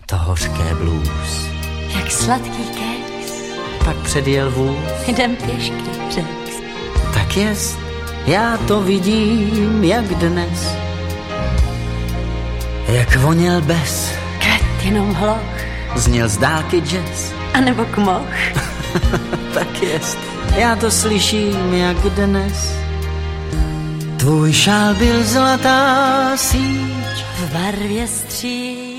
to hořké blues. Jak sladký keks. Pak předjel vůz. Jdem pěšky, řek. Tak jest, já to vidím, jak dnes. Jak voněl bes. Kvет jenom hloch. Zněl z dálky jazz. A nebo kmoch. Tak jest, já to slyším, jak dnes. Tvůj šál byl zlatá síť V barvě stříč.